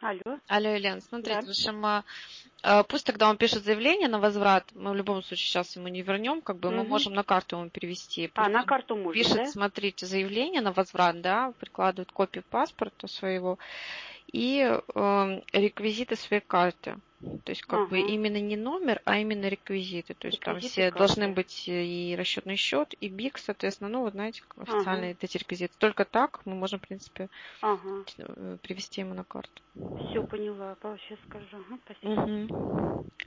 Алло, Алло, Елена, да. смотрите, в общем, пусть тогда он пишет заявление на возврат, мы в любом случае сейчас ему не вернем, как бы мы Угу. можем на карту ему перевести. А, Пусть на он карту можно, пишет, да? смотрите, заявление на возврат, да, прикладывает копию паспорта своего и реквизиты своей карты. То есть как бы Ага. именно не номер, а именно реквизиты. То есть там Реквизиты все должны карты. быть и расчетный счет, и БИК, соответственно, ну вот знаете, как Ага. официальные эти реквизиты. Только так мы можем, в принципе, Ага. привести ему на карту. Все поняла. Сейчас скажу. Ага, спасибо. Угу.